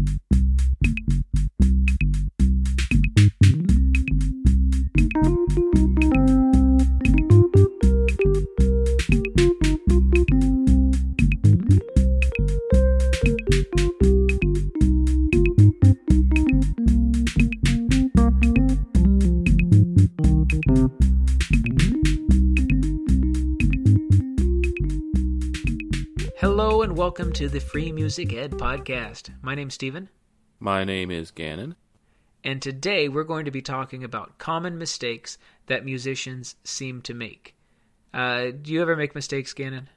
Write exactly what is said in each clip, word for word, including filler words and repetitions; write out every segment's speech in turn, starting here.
Hello and welcome to the Free Music Ed Podcast. My name's Steven. My name is Gannon. And today we're going to be talking about common mistakes that musicians seem to make. Uh, do you ever make mistakes, Gannon?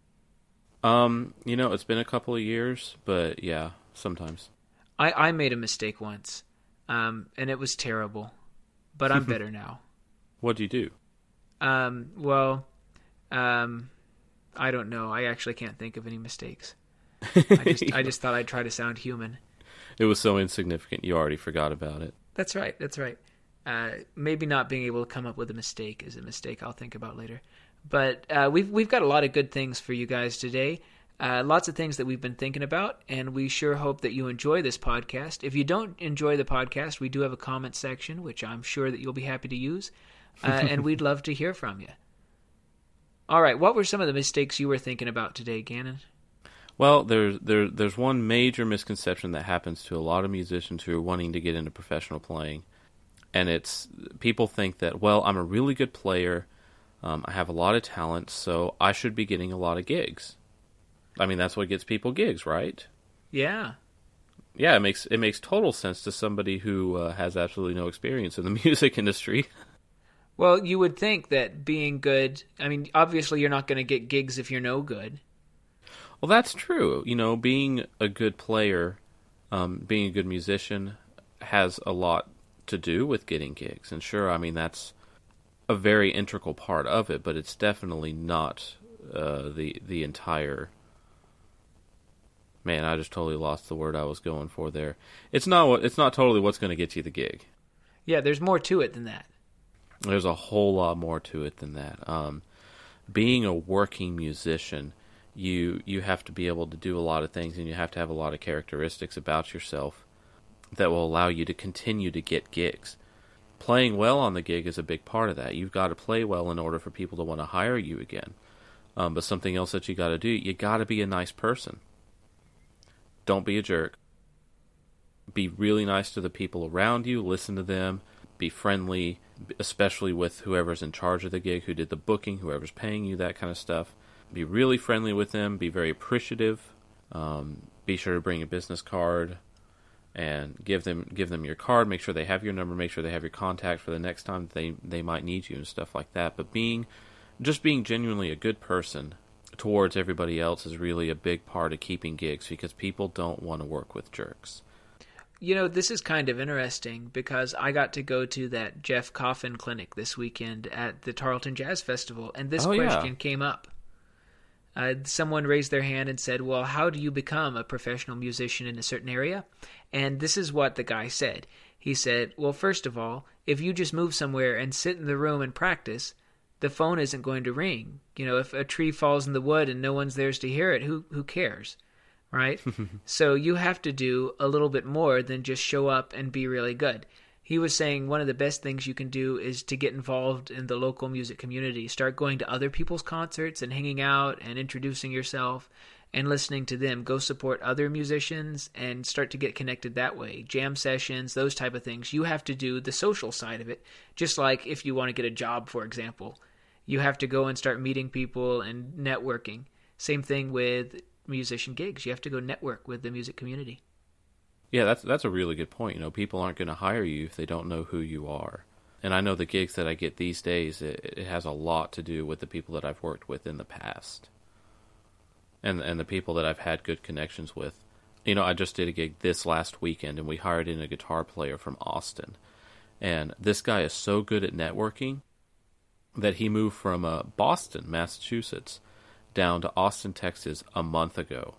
Um, you know, it's been a couple of years, but yeah, sometimes. I, I made a mistake once, um, and it was terrible, but I'm better now. What'd you do? Um, well, um... I don't know. I actually can't think of any mistakes. I just I just thought I'd try to sound human. It was so insignificant, you already forgot about it. That's right. That's right. Uh, maybe not being able to come up with a mistake is a mistake I'll think about later. But uh, we've we've got a lot of good things for you guys today. Uh, lots of things that we've been thinking about, and we sure hope that you enjoy this podcast. If you don't enjoy the podcast, we do have a comment section, which I'm sure that you'll be happy to use, uh, and we'd love to hear from you. All right, what were some of the mistakes you were thinking about today, Gannon? Well, there's there, there's one major misconception that happens to a lot of musicians who are wanting to get into professional playing, and it's people think that, well, I'm a really good player, um, I have a lot of talent, so I should be getting a lot of gigs. I mean, that's what gets people gigs, right? Yeah. Yeah, it makes it makes total sense to somebody who uh, has absolutely no experience in the music industry. Well, you would think that being good, I mean, obviously you're not going to get gigs if you're no good. Well, that's true. You know, being a good player, um, being a good musician has a lot to do with getting gigs. And sure, I mean, that's a very integral part of it, but it's definitely not uh, the the entire... Man, I just totally lost the word I was going for there. It's not, it's not totally what's going to get you the gig. Yeah, there's more to it than that. There's a whole lot more to it than that. Um, being a working musician, you you have to be able to do a lot of things, and you have to have a lot of characteristics about yourself that will allow you to continue to get gigs. Playing well on the gig is a big part of that. You've got to play well in order for people to want to hire you again. Um, but something else that you got to do, you got to be a nice person. Don't be a jerk. Be really nice to the people around you. Listen to them. Be friendly, especially with whoever's in charge of the gig, who did the booking, whoever's paying you, that kind of stuff. Be really friendly with them. Be very appreciative. Um, be sure to bring a business card and give them give them your card. Make sure they have your number. Make sure they have your contact for the next time they they might need you and stuff like that. But being just being genuinely a good person towards everybody else is really a big part of keeping gigs, because people don't want to work with jerks. You know, this is kind of interesting because I got to go to that Jeff Coffin clinic this weekend at the Tarleton Jazz Festival, and this oh, question yeah. came up. Uh, someone raised their hand and said, well, how do you become a professional musician in a certain area? And this is what the guy said. He said, well, first of all, if you just move somewhere and sit in the room and practice, the phone isn't going to ring. You know, if a tree falls in the wood and no one's there to hear it, who who cares? Right? So you have to do a little bit more than just show up and be really good. He was saying one of the best things you can do is to get involved in the local music community. Start going to other people's concerts and hanging out and introducing yourself and listening to them. Go support other musicians and start to get connected that way. Jam sessions, those type of things. You have to do the social side of it. Just like if you want to get a job, for example. You have to go and start meeting people and networking. Same thing with musician gigs. You have to go network with the music community. Yeah, that's that's a really good point. You know, people aren't going to hire you if they don't know who you are. And I know the gigs that I get these days, it, it has a lot to do with the people that I've worked with in the past. And and the people that I've had good connections with. You know, I just did a gig this last weekend, and we hired in a guitar player from Austin. And this guy is so good at networking that he moved from uh, Boston, Massachusetts, down to Austin, Texas a month ago.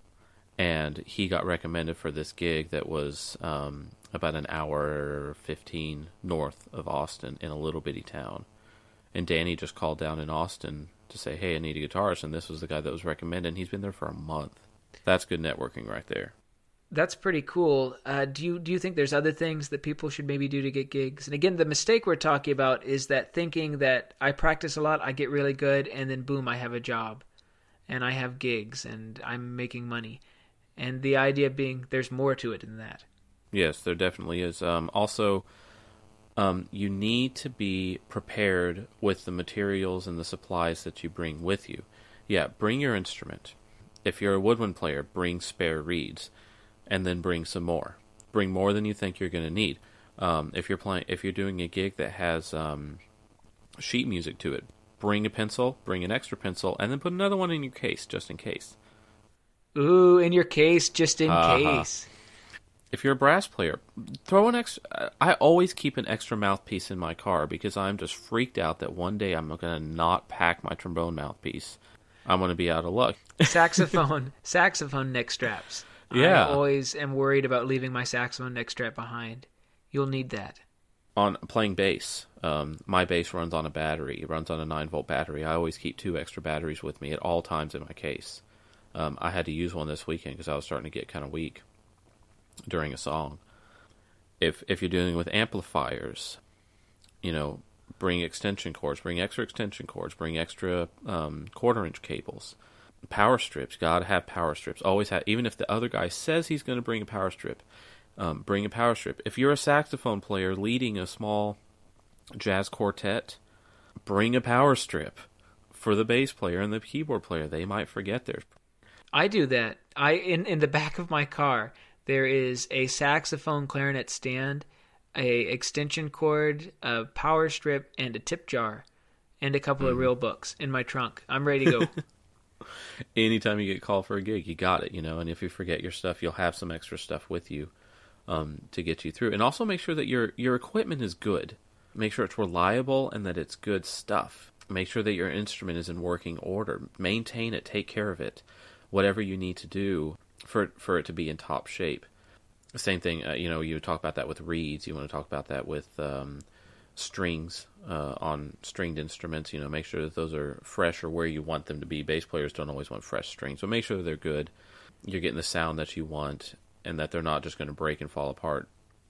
And he got recommended for this gig that was um, about an hour fifteen north of Austin in a little bitty town. And Danny just called down in Austin to say, hey, I need a guitarist, and this was the guy that was recommended, and he's been there for a month. That's good networking right there. That's pretty cool. Uh, do you do you think there's other things that people should maybe do to get gigs? And again, the mistake we're talking about is that thinking that I practice a lot, I get really good, and then boom, I have a job, and I have gigs, and I'm making money. And the idea being there's more to it than that. Yes, there definitely is. Um, also, um, you need to be prepared with the materials and the supplies that you bring with you. Yeah, bring your instrument. If you're a woodwind player, bring spare reeds. And then bring some more. Bring more than you think you're going to need. Um, if you're playing, if you're doing a gig that has um, sheet music to it, bring a pencil, bring an extra pencil, and then put another one in your case just in case. Ooh, in your case, just in uh-huh. case. If you're a brass player, throw an extra. I always keep an extra mouthpiece in my car because I'm just freaked out that one day I'm going to not pack my trombone mouthpiece. I'm going to be out of luck. Saxophone, saxophone neck straps. Yeah. I always am worried about leaving my saxophone neck strap behind. You'll need that. On playing bass, um, my bass runs on a battery. It runs on a nine volt battery. I always keep two extra batteries with me at all times in my case. Um, I had to use one this weekend because I was starting to get kind of weak during a song. If if you're dealing with amplifiers, you know, bring extension cords, bring extra extension cords, bring extra um, quarter inch cables. Power strips, gotta have power strips. Always have, even if the other guy says he's going to bring a power strip, um, bring a power strip. If you're a saxophone player leading a small jazz quartet, bring a power strip. For the bass player and the keyboard player, they might forget theirs. I do that. I in, in the back of my car, there is a saxophone clarinet stand, a extension cord, a power strip, and a tip jar, and a couple mm. of real books in my trunk. I'm ready to go. Anytime you get called for a gig, you got it, you know. And if you forget your stuff, you'll have some extra stuff with you um, to get you through. And also make sure that your your equipment is good. Make sure it's reliable and that it's good stuff. Make sure that your instrument is in working order. Maintain it. Take care of it. Whatever you need to do for for it to be in top shape. Same thing, uh, you know. You talk about that with reeds. You want to talk about that with um, strings. Uh, on stringed instruments, you know, make sure that those are fresh or where you want them to be. Bass players don't always want fresh strings, so make sure that they're good. You're getting the sound that you want, and that they're not just going to break and fall apart.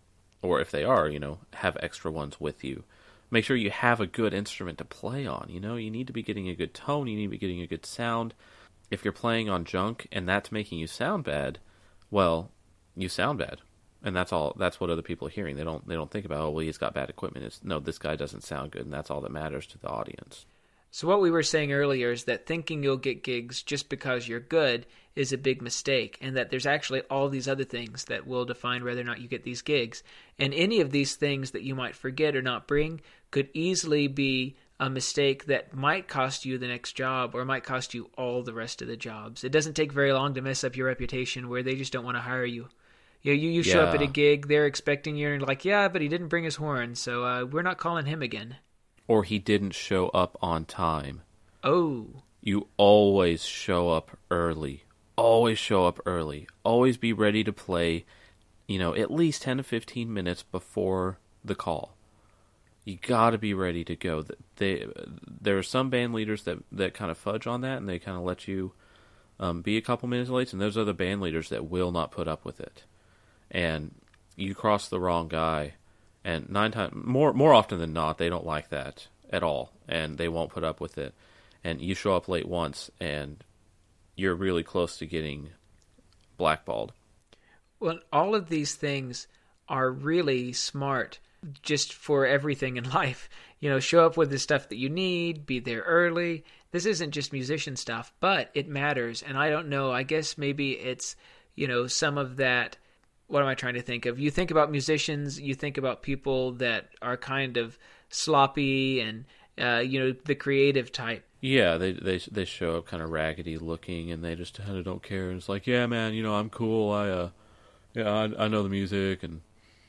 Or if they are, you know, have extra ones with you. Make sure you have a good instrument to play on. You know, you need to be getting a good tone. You need to be getting a good sound. If you're playing on junk and that's making you sound bad, well, you sound bad. And that's all. That's what other people are hearing. They don't. They don't think about, oh, well, he's got bad equipment. It's, no, this guy doesn't sound good, and that's all that matters to the audience. So what we were saying earlier is that thinking you'll get gigs just because you're good is a big mistake, and that there's actually all these other things that will define whether or not you get these gigs. And any of these things that you might forget or not bring could easily be a mistake that might cost you the next job or might cost you all the rest of the jobs. It doesn't take very long to mess up your reputation where they just don't want to hire you. You know, you, you show yeah. up at a gig, they're expecting you, and you're like, yeah, but he didn't bring his horn, so uh, we're not calling him again. Or he didn't show up on time. Oh. You always show up early. Always show up early. Always be ready to play, you know, at least ten to fifteen minutes before the call. You got to be ready to go. They, there are some band leaders that, that kind of fudge on that, and they kind of let you um, be a couple minutes late, and there's other band leaders that will not put up with it. And you cross the wrong guy, and nine times more more often than not, they don't like that at all, and they won't put up with it. And you show up late once, and you're really close to getting blackballed. Well, all of these things are really smart just for everything in life. You know, show up with the stuff that you need, be there early. This isn't just musician stuff, but it matters. And I don't know, I guess maybe it's, you know, some of that. What am I trying to think of? You think about musicians, you think about people that are kind of sloppy and, uh, you know, the creative type. Yeah, they they they show up kind of raggedy looking, and they just kind of don't care. And it's like, yeah, man, you know, I'm cool. I, uh, yeah, I, I know the music, and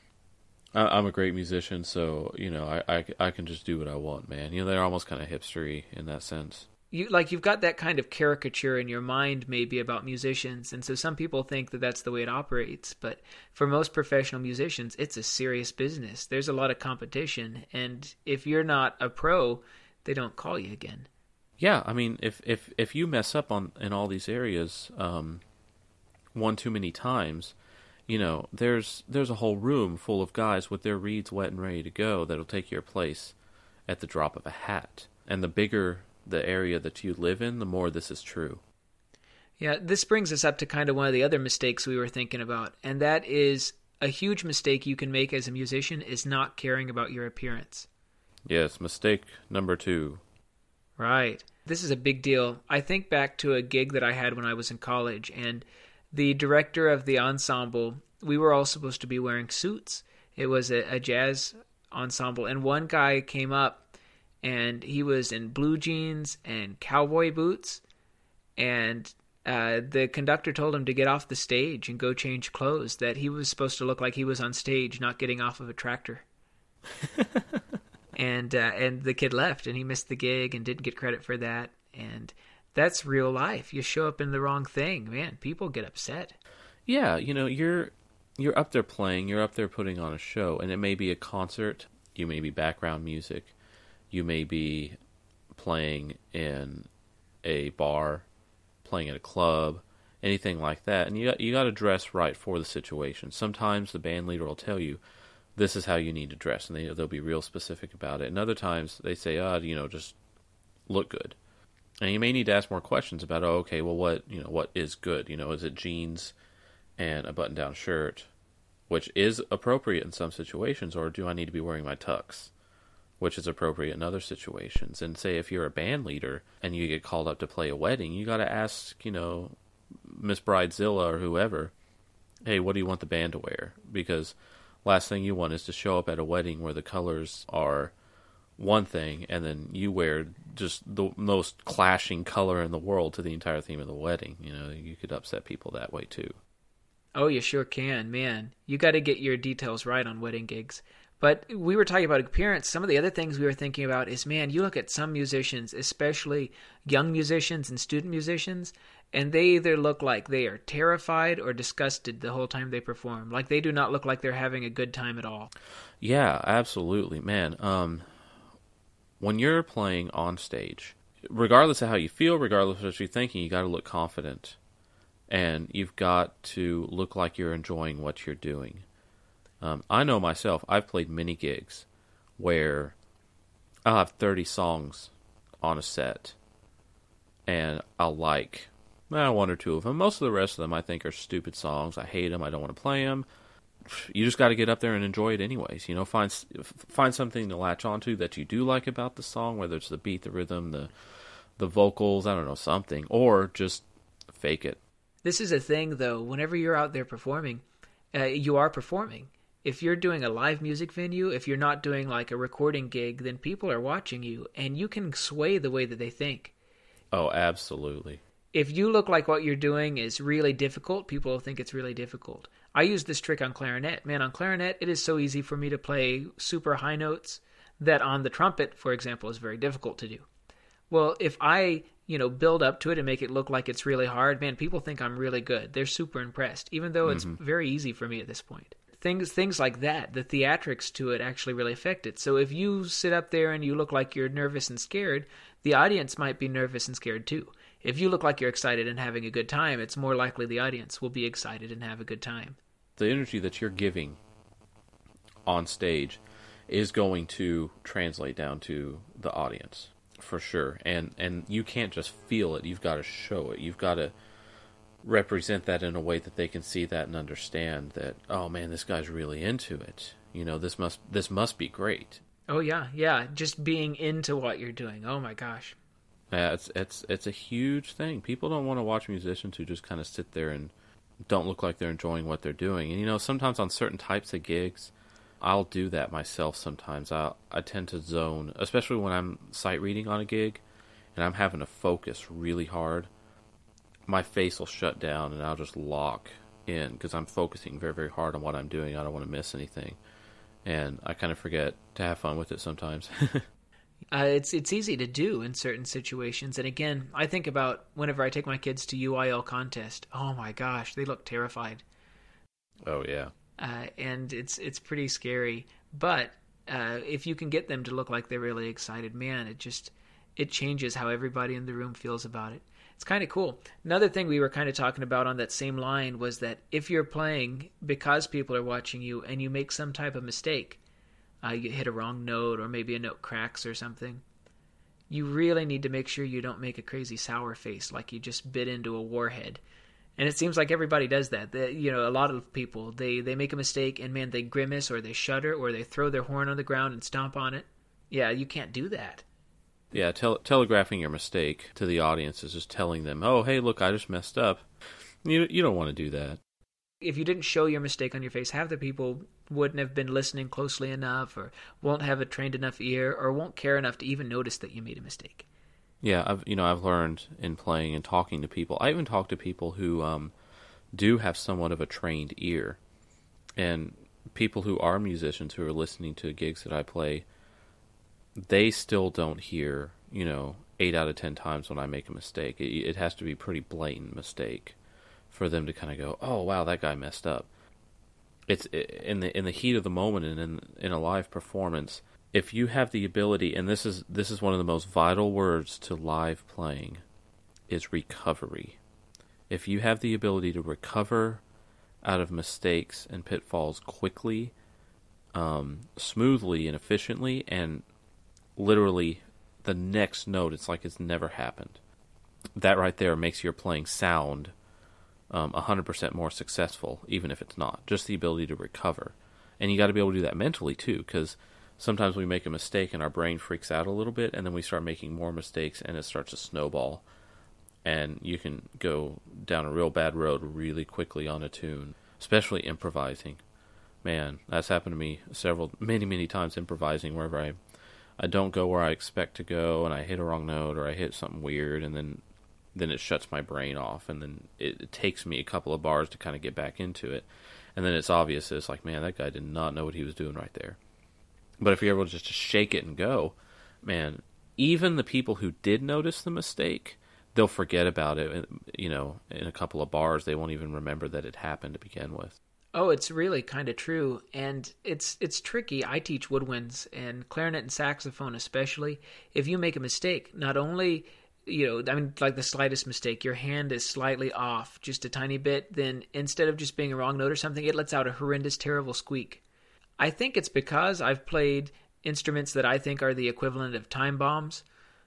I, I'm a great musician, so you know, I, I, I can just do what I want, man. You know, they're almost kind of hipstery in that sense. You like you've got that kind of caricature in your mind maybe about musicians, and so some people think that that's the way it operates, but for most professional musicians it's a serious business. There's a lot of competition, and if you're not a pro, they don't call you again. Yeah, I mean, if if if you mess up on in all these areas um one too many times, You know, there's there's a whole room full of guys with their reeds wet and ready to go that'll take your place at the drop of a hat. And the bigger the area that you live in, the more this is true. Yeah, this brings us up to kind of one of the other mistakes we were thinking about, and that is a huge mistake you can make as a musician is not caring about your appearance. Yes, mistake number two. Right. This is a big deal. I think back to a gig that I had when I was in college, and the director of the ensemble, we were all supposed to be wearing suits. It was a, a jazz ensemble, and one guy came up, and he was in blue jeans and cowboy boots, and uh, the conductor told him to get off the stage and go change clothes, that he was supposed to look like he was on stage, not getting off of a tractor. and uh, and the kid left, and he missed the gig and didn't get credit for that, and that's real life. You show up in the wrong thing, man, people get upset. Yeah, you know, you're you're up there playing, you're up there putting on a show, and it may be a concert, you may be background music, you may be playing in a bar, playing at a club, anything like that, and you got, you got to dress right for the situation. Sometimes the band leader will tell you, this is how you need to dress, and they, they'll be real specific about it. And other times they say, oh, you know, just look good. And you may need to ask more questions about, oh, okay, well, what, you know, what is good? You know, is it jeans and a button-down shirt, which is appropriate in some situations, or do I need to be wearing my tux, which is appropriate in other situations? And say if you're a band leader and you get called up to play a wedding, you got to ask, you know, Miss Bridezilla or whoever, hey, what do you want the band to wear? Because last thing you want is to show up at a wedding where the colors are one thing, and then you wear just the most clashing color in the world to the entire theme of the wedding. You know, you could upset people that way too. Oh, you sure can, man. You got to get your details right on wedding gigs. But we were talking about appearance. Some of the other things we were thinking about is, man, you look at some musicians, especially young musicians and student musicians, and they either look like they are terrified or disgusted the whole time they perform. Like they do not look like they're having a good time at all. Yeah, absolutely, man. Um, when you're playing on stage, regardless of how you feel, regardless of what you're thinking, you got to look confident. And you've got to look like you're enjoying what you're doing. Um, I know myself, I've played many gigs where I'll have thirty songs on a set, and I'll like well, one or two of them. Most of the rest of them I think are stupid songs. I hate them. I don't want to play them. You just got to get up there and enjoy it anyways. You know, find find something to latch onto that you do like about the song, whether it's the beat, the rhythm, the the vocals, I don't know, something, or just fake it. This is a thing, though. Whenever you're out there performing, uh, you are performing. If you're doing a live music venue, if you're not doing like a recording gig, then people are watching you, and you can sway the way that they think. Oh, absolutely. If you look like what you're doing is really difficult, people will think it's really difficult. I use this trick on clarinet. Man, on clarinet, it is so easy for me to play super high notes that on the trumpet, for example, is very difficult to do. Well, if I, you know, build up to it and make it look like it's really hard, man, people think I'm really good. They're super impressed, even though it's mm-hmm. very easy for me at this point. Things things like that, the theatrics to it actually really affect it. So if you sit up there and you look like you're nervous and scared, the audience might be nervous and scared too. If you look like you're excited and having a good time, it's more likely the audience will be excited and have a good time. The energy that you're giving on stage is going to translate down to the audience, for sure. And and you can't just feel it, you've got to show it. You've got to represent that in a way that they can see that and understand that, oh man, this guy's really into it. You know, this must this must be great. Oh yeah, yeah, just being into what you're doing. Oh my gosh. Yeah, it's it's it's a huge thing. People don't want to watch musicians who just kind of sit there and don't look like they're enjoying what they're doing. And you know, sometimes on certain types of gigs, I'll do that myself sometimes. I I tend to zone, especially when I'm sight reading on a gig and I'm having to focus really hard. My face will shut down and I'll just lock in because I'm focusing very, very hard on what I'm doing. I don't want to miss anything. And I kind of forget to have fun with it sometimes. uh, it's it's easy to do in certain situations. And again, I think about whenever I take my kids to U I L contest. Oh my gosh, they look terrified. Oh, yeah. Uh, and it's it's pretty scary. But uh, if you can get them to look like they're really excited, man, it just it changes how everybody in the room feels about it. It's kind of cool. Another thing we were kind of talking about on that same line was that if you're playing because people are watching you and you make some type of mistake, uh, you hit a wrong note or maybe a note cracks or something, you really need to make sure you don't make a crazy sour face like you just bit into a warhead. And it seems like everybody does that. The, you know, a lot of people, they, they make a mistake and, man, they grimace or they shudder or they throw their horn on the ground and stomp on it. Yeah, you can't do that. Yeah, tel- telegraphing your mistake to the audience is just telling them, oh, hey, look, I just messed up. You you don't want to do that. If you didn't show your mistake on your face, half the people wouldn't have been listening closely enough or won't have a trained enough ear or won't care enough to even notice that you made a mistake. Yeah, I've you know I've learned in playing and talking to people. I even talk to people who um, do have somewhat of a trained ear, and people who are musicians who are listening to gigs that I play, they still don't hear, you know, eight out of ten times when I make a mistake. It, it has to be a pretty blatant mistake for them to kind of go, oh, wow, that guy messed up. It's in the in the heat of the moment and in in a live performance, if you have the ability, and this is this is one of the most vital words to live playing, is recovery. If you have the ability to recover out of mistakes and pitfalls quickly, um, smoothly and efficiently, and literally the next note, it's like it's never happened. That right there makes your playing sound um, one hundred percent more successful, even if it's not. Just the ability to recover. And you got to be able to do that mentally, too, because sometimes we make a mistake and our brain freaks out a little bit, and then we start making more mistakes, and it starts to snowball. And you can go down a real bad road really quickly on a tune, especially improvising. Man, that's happened to me several, many, many times improvising, wherever I I don't go where I expect to go, and I hit a wrong note, or I hit something weird, and then then it shuts my brain off, and then it, it takes me a couple of bars to kind of get back into it. And then it's obvious, it's like, man, that guy did not know what he was doing right there. But if you're able just to shake it and go, man, even the people who did notice the mistake, they'll forget about it, you know, in a couple of bars. They won't even remember that it happened to begin with. Oh, it's really kind of true, and it's it's tricky. I teach woodwinds and clarinet and saxophone especially. If you make a mistake, not only, you know, I mean, like the slightest mistake, your hand is slightly off just a tiny bit, then instead of just being a wrong note or something, it lets out a horrendous, terrible squeak. I think it's because I've played instruments that I think are the equivalent of time bombs,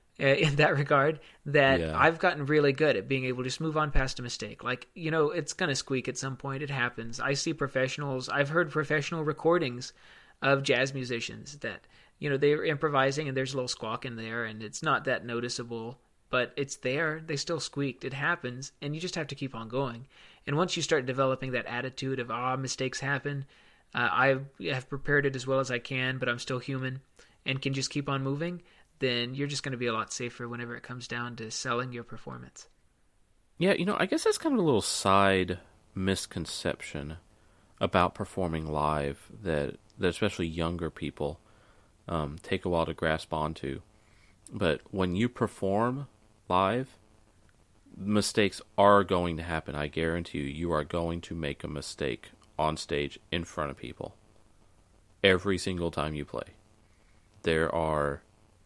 in that regard, that yeah. I've gotten really good at being able to just move on past a mistake. Like, you know, it's going to squeak at some point. It happens. I see professionals, I've heard professional recordings of jazz musicians that, you know, they're improvising and there's a little squawk in there and it's not that noticeable, but it's there. They still squeaked. It happens, and you just have to keep on going. And once you start developing that attitude of, ah, mistakes happen, uh, I have prepared it as well as I can, but I'm still human and can just keep on moving, then you're just going to be a lot safer whenever it comes down to selling your performance. Yeah, you know, I guess that's kind of a little side misconception about performing live that, that especially younger people um, take a while to grasp onto. But when you perform live, mistakes are going to happen. I guarantee you, you are going to make a mistake on stage in front of people every single time you play. There are...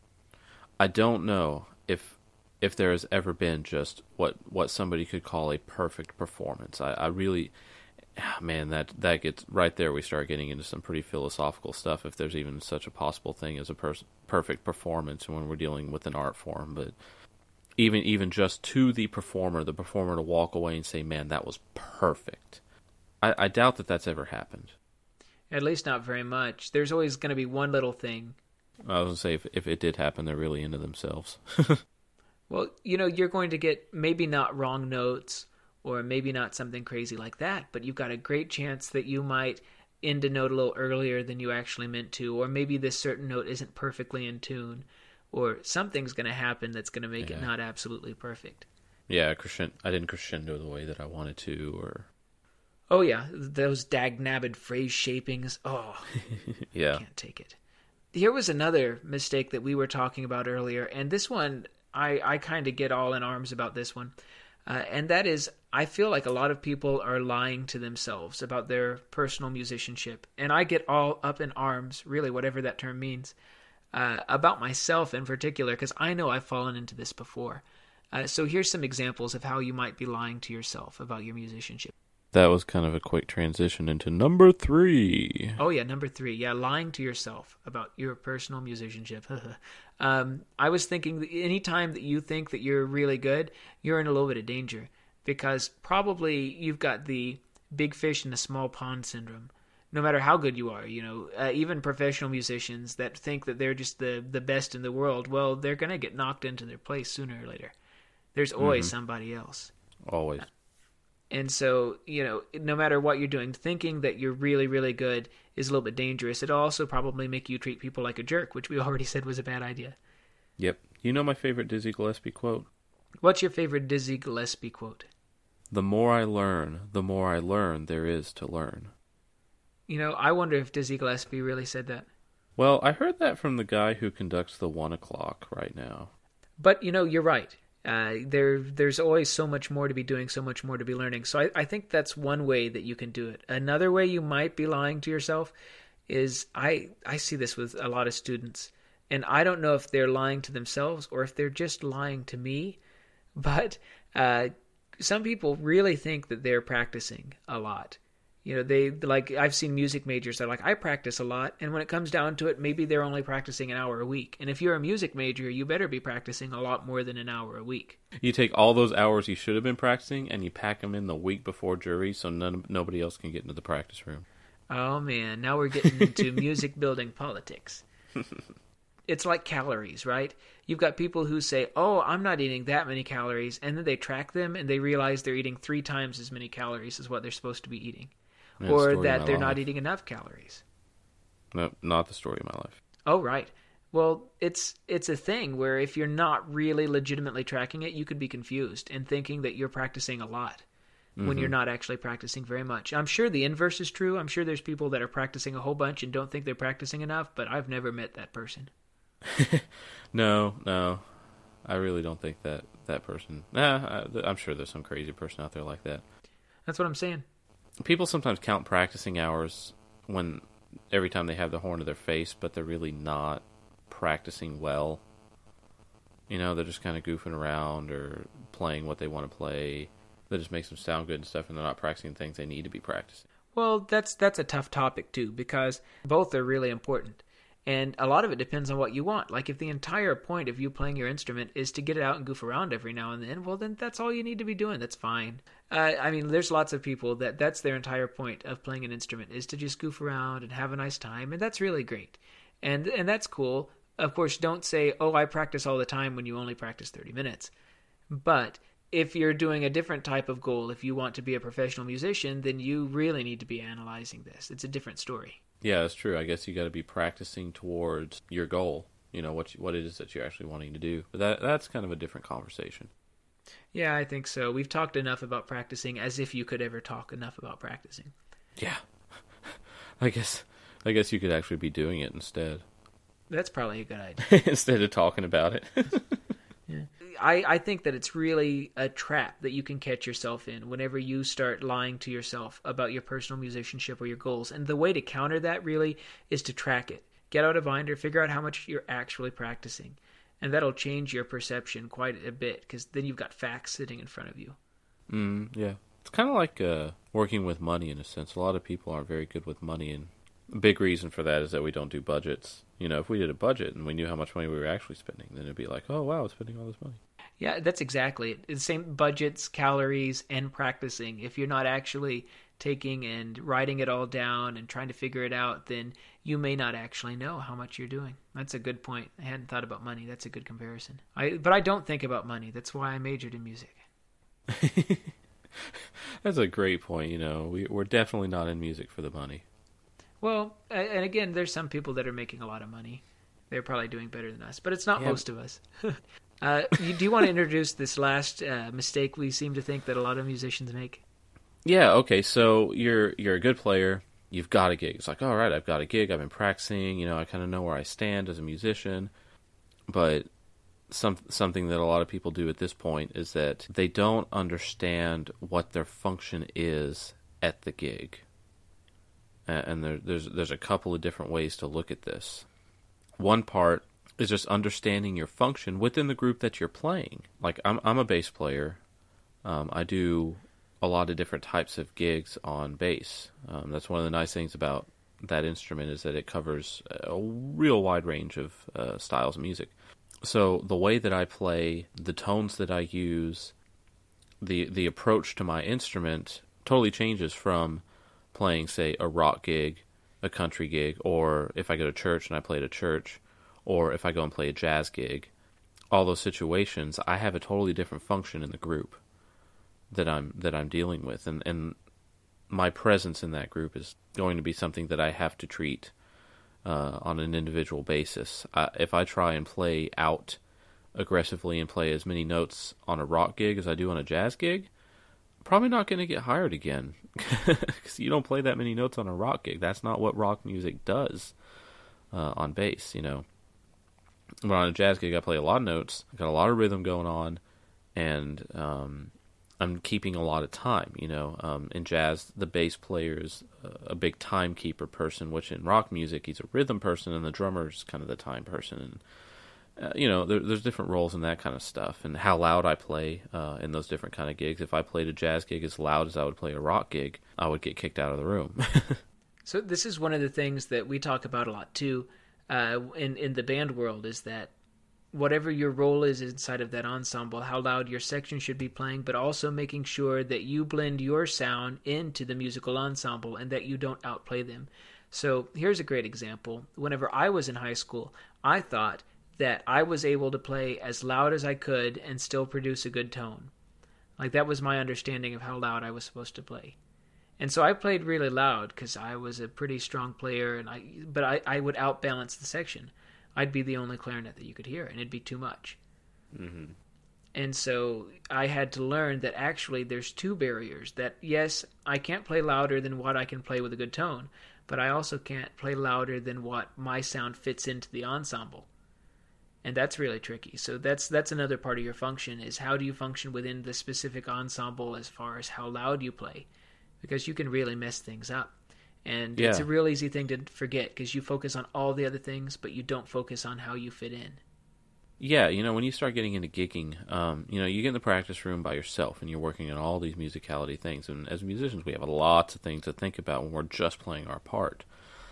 I don't know if if there has ever been just what, what somebody could call a perfect performance. I, I really, man, that, that gets right there. We start getting into some pretty philosophical stuff, if there's even such a possible thing as a per- perfect performance when we're dealing with an art form. But even even just to the performer, the performer to walk away and say, man, that was perfect. I, I doubt that that's ever happened. At least not very much. There's always going to be one little thing. I was going to say, if, if it did happen, they're really into themselves. Well, you know, you're going to get maybe not wrong notes or maybe not something crazy like that, but you've got a great chance that you might end a note a little earlier than you actually meant to, or maybe this certain note isn't perfectly in tune, or something's going to happen that's going to make yeah. it not absolutely perfect. Yeah, crescendo, I didn't crescendo the way that I wanted to, or... Oh, yeah, those dag-nabbed phrase shapings. Oh, yeah. I can't take it. Here was another mistake that we were talking about earlier, and this one, I, I kind of get all in arms about this one, uh, and that is, I feel like a lot of people are lying to themselves about their personal musicianship, and I get all up in arms, really, whatever that term means, uh, about myself in particular, because I know I've fallen into this before. Uh, so here's some examples of how you might be lying to yourself about your musicianship. That was kind of a quick transition into number three. Oh, yeah, number three. Yeah, lying to yourself about your personal musicianship. um, I was thinking that anytime that you think that you're really good, you're in a little bit of danger, because probably you've got the big fish in a small pond syndrome. No matter how good you are, you know, uh, even professional musicians that think that they're just the, the best in the world, well, they're going to get knocked into their place sooner or later. There's always mm-hmm. somebody else. Always. And so, you know, no matter what you're doing, thinking that you're really, really good is a little bit dangerous. It'll also probably make you treat people like a jerk, which we already said was a bad idea. Yep. You know my favorite Dizzy Gillespie quote? What's your favorite Dizzy Gillespie quote? The more I learn, the more I learn there is to learn. You know, I wonder if Dizzy Gillespie really said that. Well, I heard that from the guy who conducts the One O'Clock right now. But, you know, you're right. Uh, there, there's always so much more to be doing, so much more to be learning. So I, I think that's one way that you can do it. Another way you might be lying to yourself is, I, I see this with a lot of students, and I don't know if they're lying to themselves or if they're just lying to me, but uh, some people really think that they're practicing a lot. You know, they like, I've seen music majors that are like, I practice a lot. And when it comes down to it, maybe they're only practicing an hour a week. And if you're a music major, you better be practicing a lot more than an hour a week. You take all those hours you should have been practicing and you pack them in the week before jury so none, nobody else can get into the practice room. Oh, man. Now we're getting into music building politics. It's like calories, right? You've got people who say, oh, I'm not eating that many calories. And then they track them and they realize they're eating three times as many calories as what they're supposed to be eating. Yeah, or that they're life. not eating enough calories. No, not the story of my life. Oh, right. Well, it's it's a thing where if you're not really legitimately tracking it, you could be confused and thinking that you're practicing a lot mm-hmm. when you're not actually practicing very much. I'm sure the inverse is true. I'm sure there's people that are practicing a whole bunch and don't think they're practicing enough, but I've never met that person. no, no. I really don't think that that person... Nah, I, I'm sure there's some crazy person out there like that. That's what I'm saying. People sometimes count practicing hours when every time they have the horn to their face, but they're really not practicing well. You know, they're just kind of goofing around or playing what they want to play. That just makes them sound good and stuff, and they're not practicing things they need to be practicing. Well, that's that's a tough topic, too, because both are really important. And a lot of it depends on what you want. Like, if the entire point of you playing your instrument is to get it out and goof around every now and then, well, then that's all you need to be doing. That's fine. Uh, I mean, there's lots of people that that's their entire point of playing an instrument, is to just goof around and have a nice time, and that's really great. And and that's cool. Of course, don't say, oh, I practice all the time when you only practice thirty minutes. But if you're doing a different type of goal, if you want to be a professional musician, then you really need to be analyzing this. It's a different story. Yeah, that's true. I guess you got to be practicing towards your goal, you know, what you, what it is that you're actually wanting to do. But that that's kind of a different conversation. Yeah, I think so. We've talked enough about practicing as if you could ever talk enough about practicing. Yeah. I guess I guess you could actually be doing it instead. That's probably a good idea. Instead of talking about it. Yeah. I, I think that it's really a trap that you can catch yourself in whenever you start lying to yourself about your personal musicianship or your goals. And the way to counter that really is to track it. Get out a binder, figure out how much you're actually practicing. And that'll change your perception quite a bit, because then you've got facts sitting in front of you. Mm, yeah. It's kind of like uh, working with money in a sense. A lot of people aren't very good with money, and a big reason for that is that we don't do budgets. You know, if we did a budget and we knew how much money we were actually spending, then it'd be like, oh, wow, I'm spending all this money. Yeah, that's exactly it. It's the same budgets, calories, and practicing. If you're not actually taking and writing it all down and trying to figure it out, then you may not actually know how much you're doing. That's a good point. I hadn't thought about money. That's a good comparison. I, but I don't think about money. That's why I majored in music. That's a great point. You know, we, we're definitely not in music for the money. Well, and again, there's some people that are making a lot of money. They're probably doing better than us, but it's not yeah. most of us. uh, you, do you want to introduce this last uh, mistake we seem to think that a lot of musicians make? Yeah, okay, so you're you're a good player. You've got a gig. It's like, all right, I've got a gig. I've been practicing. You know, I kind of know where I stand as a musician. But some something that a lot of people do at this point is that they don't understand what their function is at the gig. And there, there's there's a couple of different ways to look at this. One part is just understanding your function within the group that you're playing. Like, I'm I'm a bass player. Um, I do a lot of different types of gigs on bass. Um, that's one of the nice things about that instrument, is that it covers a real wide range of uh, styles of music. So the way that I play, the tones that I use, the the approach to my instrument totally changes from playing, say, a rock gig, a country gig, or if I go to church and I play at a church, or if I go and play a jazz gig. All those situations, I have a totally different function in the group that I'm that I'm dealing with, and and my presence in that group is going to be something that I have to treat uh, on an individual basis. Uh, if I try and play out aggressively and play as many notes on a rock gig as I do on a jazz gig, I'm probably not going to get hired again, because you don't play that many notes on a rock gig. That's not what rock music does uh, on bass, you know. But on a jazz gig, I play a lot of notes, I got a lot of rhythm going on, and um, I'm keeping a lot of time, you know. Um, in jazz, the bass player is a big timekeeper person, which in rock music, he's a rhythm person, and the drummer is kind of the time person. And, uh, you know, there, there's different roles in that kind of stuff, and how loud I play uh, in those different kind of gigs. If I played a jazz gig as loud as I would play a rock gig, I would get kicked out of the room. So this is one of the things that we talk about a lot, too, uh, in, in the band world, is that whatever your role is inside of that ensemble, how loud your section should be playing, but also making sure that you blend your sound into the musical ensemble and that you don't outplay them. So here's a great example. Whenever I was in high school, I thought that I was able to play as loud as I could and still produce a good tone. Like, that was my understanding of how loud I was supposed to play. And so I played really loud because I was a pretty strong player, and I but I, I would outbalance the section. I'd be the only clarinet that you could hear, and it'd be too much. Mm-hmm. And so I had to learn that actually there's two barriers. That, yes, I can't play louder than what I can play with a good tone, but I also can't play louder than what my sound fits into the ensemble. And that's really tricky. So that's that's another part of your function, is how do you function within the specific ensemble as far as how loud you play? Because you can really mess things up. And yeah. It's a real easy thing to forget, because you focus on all the other things, but you don't focus on how you fit in. Yeah, you know, when you start getting into gigging, um, you know, you get in the practice room by yourself, and you're working on all these musicality things. And as musicians, we have lots of things to think about when we're just playing our part.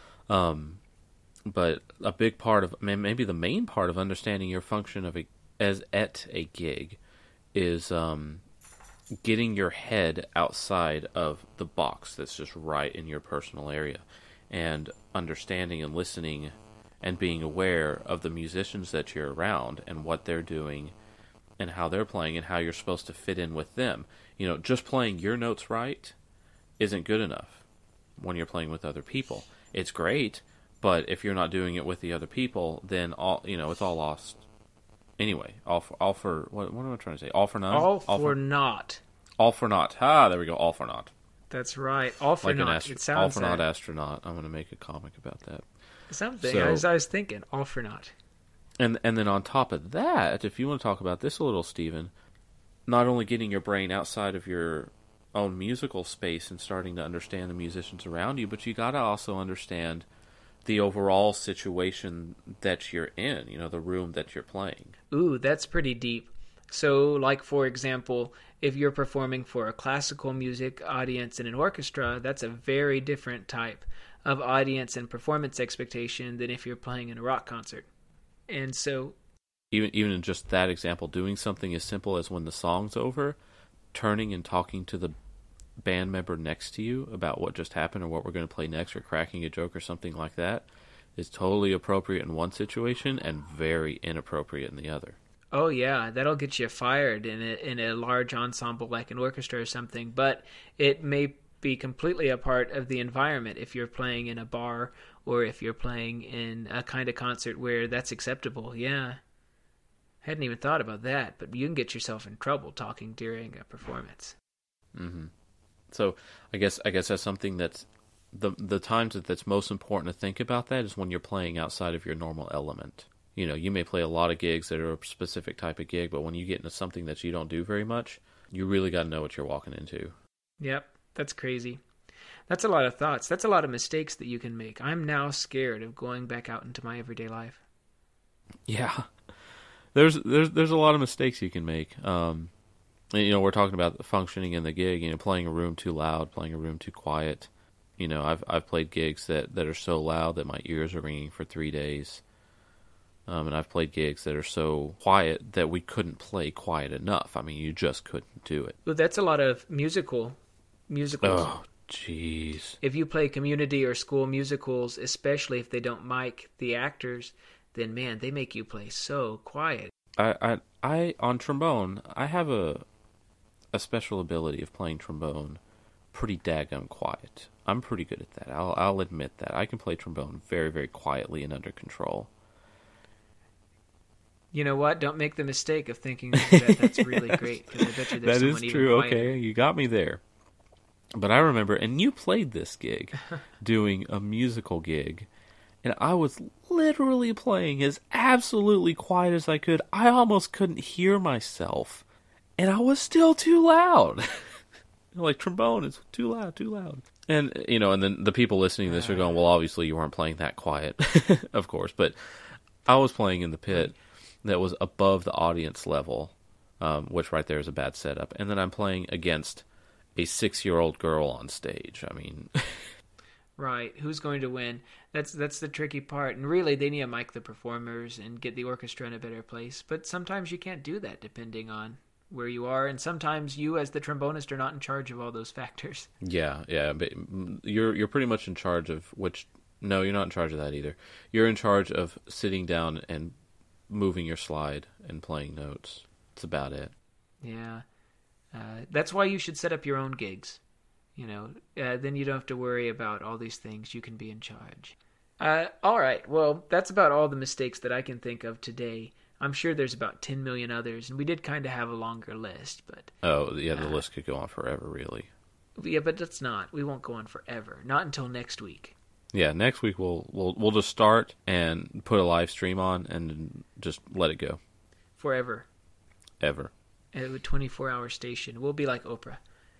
Um, but a big part of, maybe the main part of understanding your function of a, as at a gig is um, getting your head outside of the box that's just right in your personal area, and understanding and listening and being aware of the musicians that you're around and what they're doing and how they're playing and how you're supposed to fit in with them. You know, just playing your notes right isn't good enough when you're playing with other people. It's great, but if you're not doing it with the other people, then all, you know, it's all lost. Anyway, all for, all for what, what am I trying to say? All for none? All for, all for naught. All for naught. Ah, there we go. All for naught. That's right. All for like naught. Astro- it sounds all for that. naught astronaut. I'm going to make a comic about that. Something. So, I, was, I was thinking, all for naught. And and then on top of that, if you want to talk about this a little, Stephen, not only getting your brain outside of your own musical space and starting to understand the musicians around you, but you got to also understand the overall situation that you're in, you know, the room that you're playing. Ooh, that's pretty deep. So, like, for example, if you're performing for a classical music audience in an orchestra, that's a very different type of audience and performance expectation than if you're playing in a rock concert. And so... Even, even in just that example, doing something as simple as when the song's over, turning and talking to the band member next to you about what just happened or what we're going to play next, or cracking a joke or something like that, is totally appropriate in one situation and very inappropriate in the other. Oh yeah, that'll get you fired in a, in a large ensemble like an orchestra or something, but it may be completely a part of the environment if you're playing in a bar or if you're playing in a kind of concert where that's acceptable. Yeah. Hadn't even thought about that, but you can get yourself in trouble talking during a performance. Mm-hmm. So I guess I guess that's something that's the the times that that's most important to think about that is when you're playing outside of your normal element. You know, you may play a lot of gigs that are a specific type of gig, but when you get into something that you don't do very much, you really got to know what you're walking into. Yep, that's crazy. That's a lot of thoughts. That's a lot of mistakes that you can make. I'm now scared of going back out into my everyday life. Yeah. There's there's there's a lot of mistakes you can make. Um, and, you know, we're talking about functioning in the gig. You know, playing a room too loud, playing a room too quiet. You know, I've I've played gigs that, that are so loud that my ears are ringing for three days. Um, and I've played gigs that are so quiet that we couldn't play quiet enough. I mean, you just couldn't do it. Well, that's a lot of musical musicals. Oh, jeez. If you play community or school musicals, especially if they don't mic the actors, then man, they make you play so quiet. I, I, I on trombone, I have a a special ability of playing trombone pretty daggum quiet. I'm pretty good at that. I'll I'll admit that. I can play trombone very, very quietly and under control. You know what? Don't make the mistake of thinking that that's really great, because I bet you there's that someone is true. even quieter. Okay, you got me there. But I remember, and you played this gig, doing a musical gig, and I was literally playing as absolutely quiet as I could. I almost couldn't hear myself, and I was still too loud. Like, trombone is too loud, too loud. And, you know, and then the people listening to this are going, well, obviously you weren't playing that quiet, of course. But I was playing in the pit that was above the audience level, um, which right there is a bad setup. And then I'm playing against a six-year-old girl on stage. I mean... Right. Who's going to win? That's that's the tricky part. And really, they need to mic the performers and get the orchestra in a better place. But sometimes you can't do that depending on where you are. And sometimes you, as the trombonist, are not in charge of all those factors. Yeah, yeah. But you're you're pretty much in charge of which... No, you're not in charge of that either. You're in charge of sitting down and moving your slide and playing notes. That's about it. Yeah. Uh, that's why you should set up your own gigs. You know, uh, then you don't have to worry about all these things. You can be in charge. Uh, all right. Well, that's about all the mistakes that I can think of today. I'm sure there's about ten million others, and we did kind of have a longer list, but... Oh, yeah, the uh, list could go on forever, really. Yeah, but that's not. We won't go on forever. Not until next week. Yeah, next week we'll we'll we'll just start and put a live stream on and just let it go. Forever. Ever. At a twenty-four hour station. We'll be like Oprah.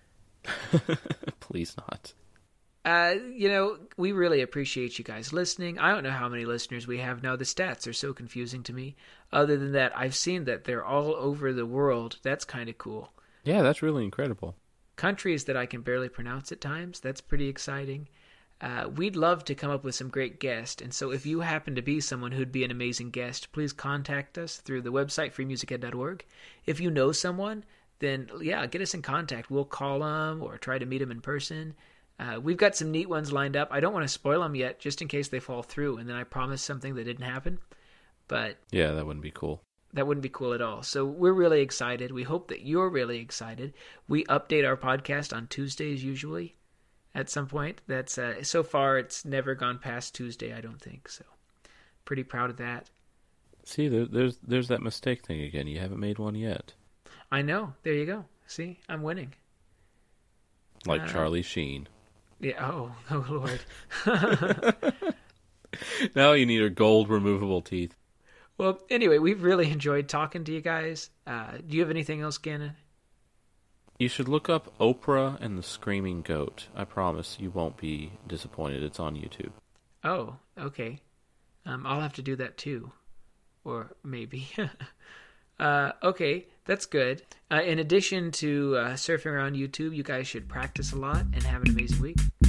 Please not. Uh, you know, we really appreciate you guys listening. I don't know how many listeners we have now. The stats are so confusing to me. Other than that, I've seen that they're all over the world. That's kind of cool. Yeah, that's really incredible. Countries that I can barely pronounce at times. That's pretty exciting. Uh, we'd love to come up with some great guests, and so if you happen to be someone who'd be an amazing guest, please contact us through the website free music ed dot org. If you know someone, then yeah, get us in contact. We'll call them or try to meet them in person. Uh, we've got some neat ones lined up. I don't want to spoil them yet, just in case they fall through, and then I promise something that didn't happen. But yeah, that wouldn't be cool. That wouldn't be cool at all. So we're really excited. We hope that you're really excited. We update our podcast on Tuesdays usually. At some point, that's uh, so far it's never gone past Tuesday, I don't think. So, pretty proud of that. See, there, there's there's that mistake thing again. You haven't made one yet. I know. There you go. See, I'm winning. Like uh, Charlie Sheen. Yeah. Oh, oh Lord. Now you need a gold removable teeth. Well, anyway, we've really enjoyed talking to you guys. Uh, do you have anything else, Gannon? You should look up Oprah and the Screaming Goat. I promise you won't be disappointed. It's on YouTube. Oh, okay. Um, I'll have to do that too. Or maybe. uh, okay, that's good. Uh, in addition to uh, surfing around YouTube, you guys should practice a lot and have an amazing week.